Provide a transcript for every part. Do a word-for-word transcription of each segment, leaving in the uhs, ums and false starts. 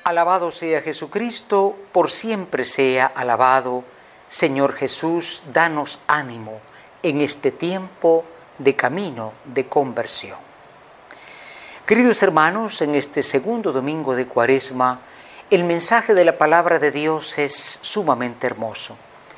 Alabado sea Jesucristo, por siempre sea alabado. Señor Jesús, danos ánimo en este tiempo de camino de conversión. Queridos hermanos, en este segundo domingo de Cuaresma, el mensaje de la palabra de Dios es sumamente hermoso,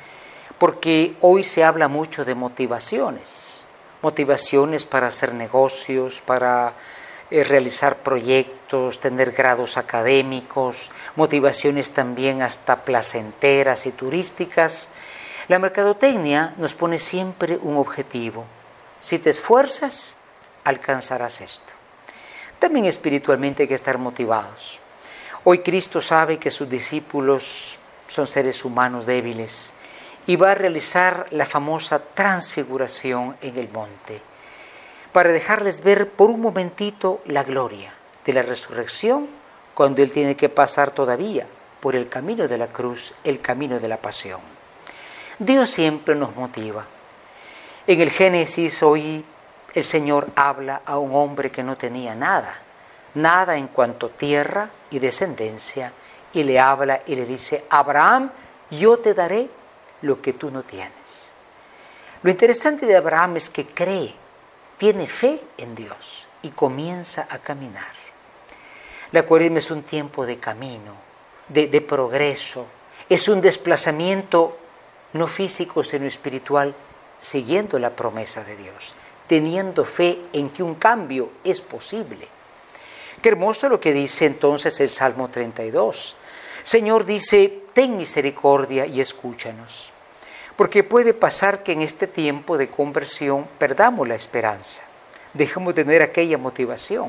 porque hoy se habla mucho de motivaciones, motivaciones para hacer negocios, para eh, realizar proyectos, tener grados académicos, motivaciones también hasta placenteras y turísticas. La mercadotecnia nos pone siempre un objetivo. Si te esfuerzas, alcanzarás esto. También espiritualmente hay que estar motivados. Hoy Cristo sabe que sus discípulos son seres humanos débiles y va a realizar la famosa transfiguración en el monte para dejarles ver por un momentito la gloria de la resurrección cuando Él tiene que pasar todavía por el camino de la cruz, el camino de la pasión. Dios siempre nos motiva. En el Génesis hoy el Señor habla a un hombre que no tenía nada, nada en cuanto a tierra y descendencia, y le habla y le dice: Abraham, yo te daré lo que tú no tienes. Lo interesante de Abraham es que cree, tiene fe en Dios y comienza a caminar. La Cuaresma es un tiempo de camino, de, de progreso, es un desplazamiento no físico sino espiritual, siguiendo la promesa de Dios, teniendo fe en que un cambio es posible. Qué hermoso lo que dice entonces el Salmo treinta y dos. Señor, dice: ten misericordia y escúchanos. Porque puede pasar que en este tiempo de conversión perdamos la esperanza, dejemos de tener aquella motivación.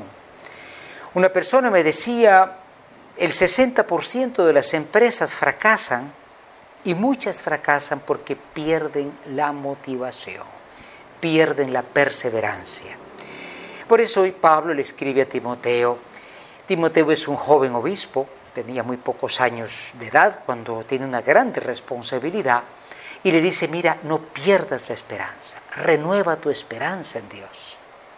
Una persona me decía: el sesenta por ciento de las empresas fracasan, y muchas fracasan porque pierden la motivación, pierden la perseverancia. Por eso hoy Pablo le escribe a Timoteo. Timoteo es un joven obispo, tenía muy pocos años de edad cuando tiene una grande responsabilidad, y le dice: mira, no pierdas la esperanza, renueva tu esperanza en Dios.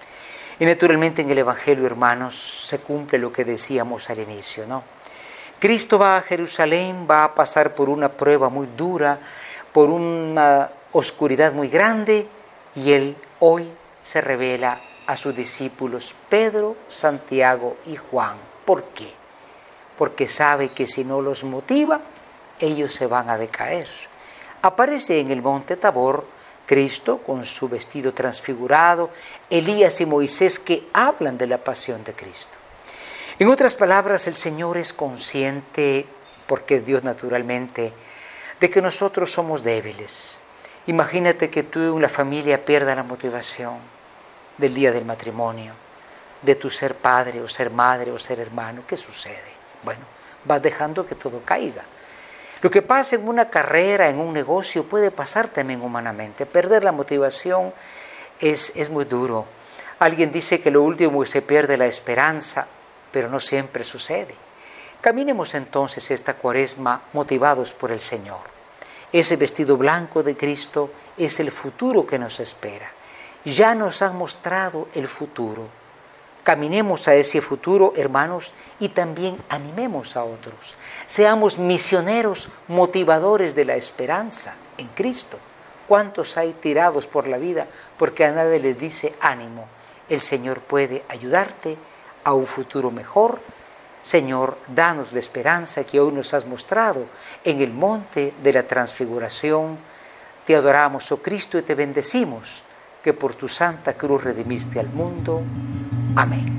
Y naturalmente en el Evangelio, hermanos, se cumple lo que decíamos al inicio, ¿no? Cristo va a Jerusalén, va a pasar por una prueba muy dura, por una oscuridad muy grande, y Él hoy se revela a sus discípulos Pedro, Santiago y Juan. ¿Por qué? Porque sabe que si no los motiva, ellos se van a decaer. Aparece en el monte Tabor Cristo con su vestido transfigurado, Elías y Moisés que hablan de la pasión de Cristo. En otras palabras, el Señor es consciente, porque es Dios naturalmente, de que nosotros somos débiles. Imagínate que tú en la familia pierdas la motivación del día del matrimonio, de tu ser padre o ser madre o ser hermano. ¿Qué sucede? Bueno, vas dejando que todo caiga. Lo que pasa en una carrera, en un negocio, puede pasar también humanamente. Perder la motivación es, es muy duro. Alguien dice que lo último que se pierde es la esperanza, pero no siempre sucede. Caminemos entonces esta Cuaresma motivados por el Señor. Ese vestido blanco de Cristo es el futuro que nos espera. Ya nos han mostrado el futuro. Caminemos a ese futuro, hermanos, y también animemos a otros. Seamos misioneros motivadores de la esperanza en Cristo. ¿Cuántos hay tirados por la vida porque a nadie les dice ánimo? El Señor puede ayudarte a un futuro mejor. Señor, danos la esperanza que hoy nos has mostrado en el monte de la transfiguración. Te adoramos, oh Cristo, y te bendecimos, que por tu santa cruz redimiste al mundo. Amén.